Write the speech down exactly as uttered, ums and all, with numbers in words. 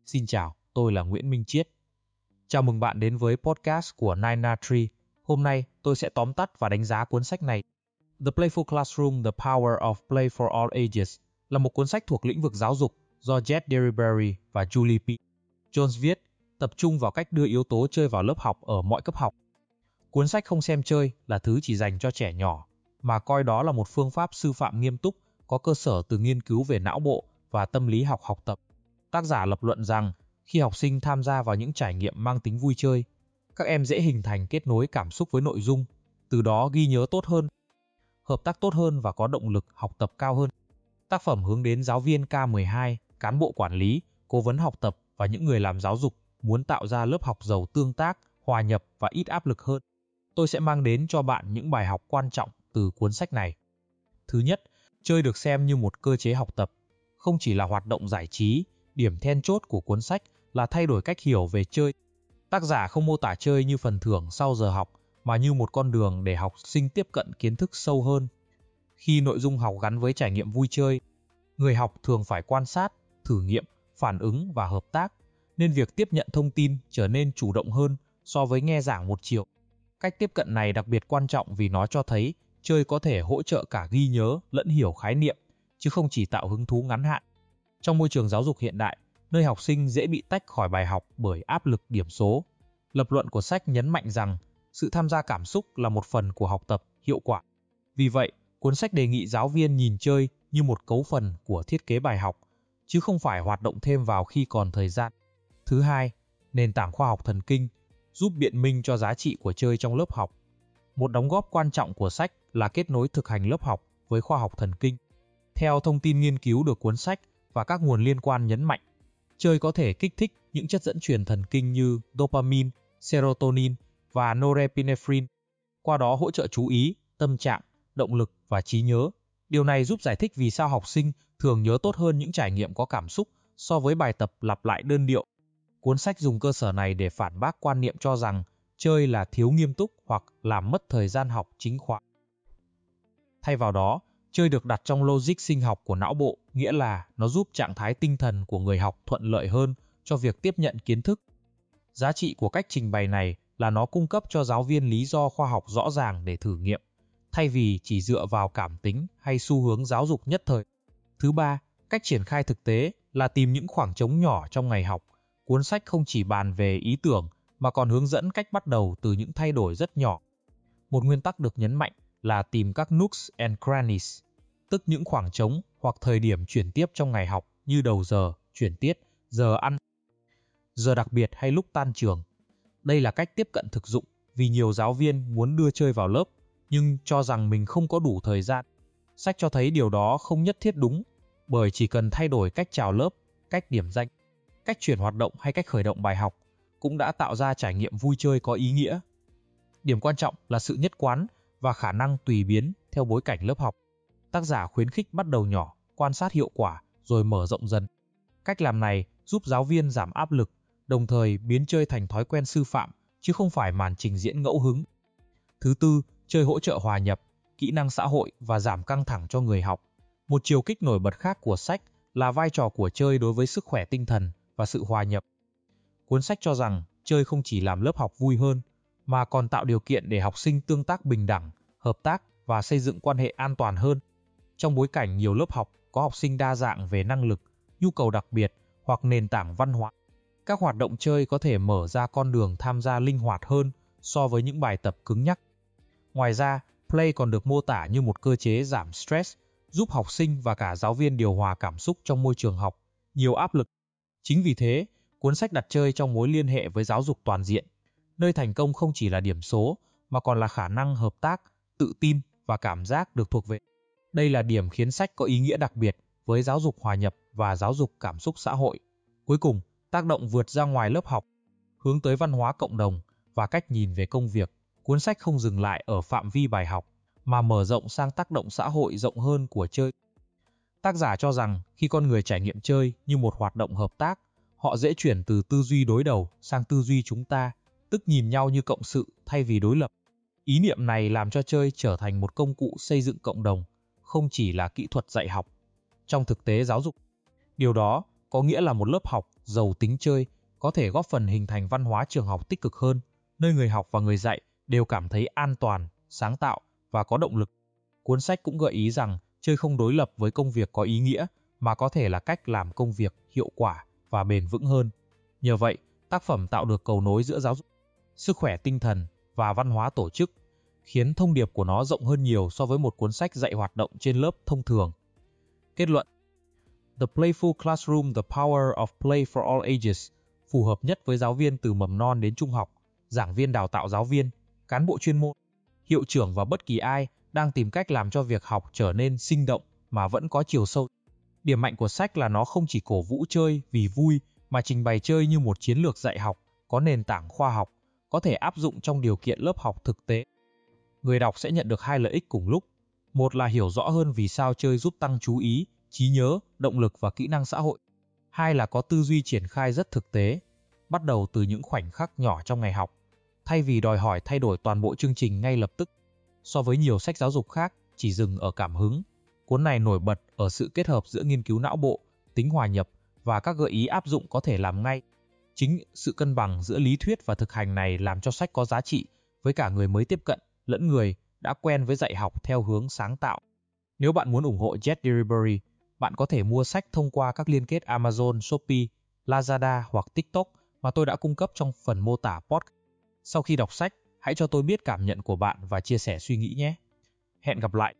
Xin chào, tôi là Nguyễn Minh Chiết. Chào mừng bạn đến với podcast của Nine Na Tree. Hôm nay tôi sẽ tóm tắt và đánh giá cuốn sách này. The Playful Classroom: The Power of Play for All Ages là một cuốn sách thuộc lĩnh vực giáo dục do Jed Derryberry và Julie P. Jones viết, tập trung vào cách đưa yếu tố chơi vào lớp học ở mọi cấp học. Cuốn sách không xem chơi là thứ chỉ dành cho trẻ nhỏ, mà coi đó là một phương pháp sư phạm nghiêm túc, có cơ sở từ nghiên cứu về não bộ và tâm lý học học tập. Tác giả lập luận rằng, khi học sinh tham gia vào những trải nghiệm mang tính vui chơi, các em dễ hình thành kết nối cảm xúc với nội dung, từ đó ghi nhớ tốt hơn, hợp tác tốt hơn và có động lực học tập cao hơn. Tác phẩm hướng đến giáo viên K mười hai, cán bộ quản lý, cố vấn học tập và những người làm giáo dục muốn tạo ra lớp học giàu tương tác, hòa nhập và ít áp lực hơn. Tôi sẽ mang đến cho bạn những bài học quan trọng từ cuốn sách này. Thứ nhất, chơi được xem như một cơ chế học tập, không chỉ là hoạt động giải trí. Điểm then chốt của cuốn sách là thay đổi cách hiểu về chơi. Tác giả không mô tả chơi như phần thưởng sau giờ học, mà như một con đường để học sinh tiếp cận kiến thức sâu hơn. Khi nội dung học gắn với trải nghiệm vui chơi, người học thường phải quan sát, thử nghiệm, phản ứng và hợp tác, nên việc tiếp nhận thông tin trở nên chủ động hơn so với nghe giảng một chiều. Cách tiếp cận này đặc biệt quan trọng vì nó cho thấy chơi có thể hỗ trợ cả ghi nhớ lẫn hiểu khái niệm, chứ không chỉ tạo hứng thú ngắn hạn. Trong môi trường giáo dục hiện đại, nơi học sinh dễ bị tách khỏi bài học bởi áp lực điểm số, lập luận của sách nhấn mạnh rằng sự tham gia cảm xúc là một phần của học tập hiệu quả. Vì vậy, cuốn sách đề nghị giáo viên nhìn chơi như một cấu phần của thiết kế bài học, chứ không phải hoạt động thêm vào khi còn thời gian. Thứ hai, nền tảng khoa học thần kinh giúp biện minh cho giá trị của chơi trong lớp học. Một đóng góp quan trọng của sách là kết nối thực hành lớp học với khoa học thần kinh. Theo thông tin nghiên cứu được cuốn sách và các nguồn liên quan nhấn mạnh, chơi có thể kích thích những chất dẫn truyền thần kinh như dopamine, serotonin và norepinephrine, qua đó hỗ trợ chú ý, tâm trạng, động lực và trí nhớ. Điều này giúp giải thích vì sao học sinh thường nhớ tốt hơn những trải nghiệm có cảm xúc so với bài tập lặp lại đơn điệu. Cuốn sách dùng cơ sở này để phản bác quan niệm cho rằng chơi là thiếu nghiêm túc hoặc làm mất thời gian học chính khóa. Thay vào đó, chơi được đặt trong logic sinh học của não bộ, nghĩa là nó giúp trạng thái tinh thần của người học thuận lợi hơn cho việc tiếp nhận kiến thức. Giá trị của cách trình bày này là nó cung cấp cho giáo viên lý do khoa học rõ ràng để thử nghiệm, thay vì chỉ dựa vào cảm tính hay xu hướng giáo dục nhất thời. Thứ ba, cách triển khai thực tế là tìm những khoảng trống nhỏ trong ngày học. Cuốn sách không chỉ bàn về ý tưởng mà còn hướng dẫn cách bắt đầu từ những thay đổi rất nhỏ. Một nguyên tắc được nhấn mạnh là tìm các nooks and crannies, tức những khoảng trống hoặc thời điểm chuyển tiếp trong ngày học như đầu giờ, chuyển tiết, giờ ăn, giờ đặc biệt hay lúc tan trường. Đây là cách tiếp cận thực dụng vì nhiều giáo viên muốn đưa chơi vào lớp nhưng cho rằng mình không có đủ thời gian. Sách cho thấy điều đó không nhất thiết đúng, bởi chỉ cần thay đổi cách chào lớp, cách điểm danh, cách chuyển hoạt động hay cách khởi động bài học cũng đã tạo ra trải nghiệm vui chơi có ý nghĩa. Điểm quan trọng là sự nhất quán và khả năng tùy biến theo bối cảnh lớp học. Tác giả khuyến khích bắt đầu nhỏ, quan sát hiệu quả rồi mở rộng dần. Cách làm này giúp giáo viên giảm áp lực, đồng thời biến chơi thành thói quen sư phạm chứ không phải màn trình diễn ngẫu hứng. Thứ tư, chơi hỗ trợ hòa nhập, kỹ năng xã hội và giảm căng thẳng cho người học. Một chiều kích nổi bật khác của sách là vai trò của chơi đối với sức khỏe tinh thần và sự hòa nhập. Cuốn sách cho rằng chơi không chỉ làm lớp học vui hơn, mà còn tạo điều kiện để học sinh tương tác bình đẳng, hợp tác và xây dựng quan hệ an toàn hơn. Trong bối cảnh nhiều lớp học có học sinh đa dạng về năng lực, nhu cầu đặc biệt hoặc nền tảng văn hóa, các hoạt động chơi có thể mở ra con đường tham gia linh hoạt hơn so với những bài tập cứng nhắc. Ngoài ra, play còn được mô tả như một cơ chế giảm stress, giúp học sinh và cả giáo viên điều hòa cảm xúc trong môi trường học nhiều áp lực. Chính vì thế, cuốn sách đặt chơi trong mối liên hệ với giáo dục toàn diện, nơi thành công không chỉ là điểm số mà còn là khả năng hợp tác, tự tin và cảm giác được thuộc về. Đây là điểm khiến sách có ý nghĩa đặc biệt với giáo dục hòa nhập và giáo dục cảm xúc xã hội. Cuối cùng, tác động vượt ra ngoài lớp học, hướng tới văn hóa cộng đồng và cách nhìn về công việc. Cuốn sách không dừng lại ở phạm vi bài học, mà mở rộng sang tác động xã hội rộng hơn của chơi. Tác giả cho rằng khi con người trải nghiệm chơi như một hoạt động hợp tác, họ dễ chuyển từ tư duy đối đầu sang tư duy chúng ta, tức nhìn nhau như cộng sự thay vì đối lập. Ý niệm này làm cho chơi trở thành một công cụ xây dựng cộng đồng, không chỉ là kỹ thuật dạy học. Trong thực tế giáo dục, điều đó có nghĩa là một lớp học giàu tính chơi có thể góp phần hình thành văn hóa trường học tích cực hơn, nơi người học và người dạy đều cảm thấy an toàn, sáng tạo và có động lực. Cuốn sách cũng gợi ý rằng chơi không đối lập với công việc có ý nghĩa, mà có thể là cách làm công việc hiệu quả và bền vững hơn. Nhờ vậy, tác phẩm tạo được cầu nối giữa giáo dục, sức khỏe tinh thần và văn hóa tổ chức, khiến thông điệp của nó rộng hơn nhiều so với một cuốn sách dạy hoạt động trên lớp thông thường. Kết luận: The Playful Classroom, The Power of Play for All Ages phù hợp nhất với giáo viên từ mầm non đến trung học, giảng viên đào tạo giáo viên, cán bộ chuyên môn, hiệu trưởng và bất kỳ ai đang tìm cách làm cho việc học trở nên sinh động mà vẫn có chiều sâu. Điểm mạnh của sách là nó không chỉ cổ vũ chơi vì vui, mà trình bày chơi như một chiến lược dạy học có nền tảng khoa học, có thể áp dụng trong điều kiện lớp học thực tế. Người đọc sẽ nhận được hai lợi ích cùng lúc. Một là hiểu rõ hơn vì sao chơi giúp tăng chú ý, trí nhớ, động lực và kỹ năng xã hội. Hai là có tư duy triển khai rất thực tế, bắt đầu từ những khoảnh khắc nhỏ trong ngày học, thay vì đòi hỏi thay đổi toàn bộ chương trình ngay lập tức. So với nhiều sách giáo dục khác chỉ dừng ở cảm hứng, cuốn này nổi bật ở sự kết hợp giữa nghiên cứu não bộ, tính hòa nhập và các gợi ý áp dụng có thể làm ngay. Chính sự cân bằng giữa lý thuyết và thực hành này làm cho sách có giá trị với cả người mới tiếp cận lẫn người đã quen với dạy học theo hướng sáng tạo. Nếu bạn muốn ủng hộ Jet Delivery, bạn có thể mua sách thông qua các liên kết Amazon, Shopee, Lazada hoặc TikTok mà tôi đã cung cấp trong phần mô tả podcast. Sau khi đọc sách, hãy cho tôi biết cảm nhận của bạn và chia sẻ suy nghĩ nhé. Hẹn gặp lại!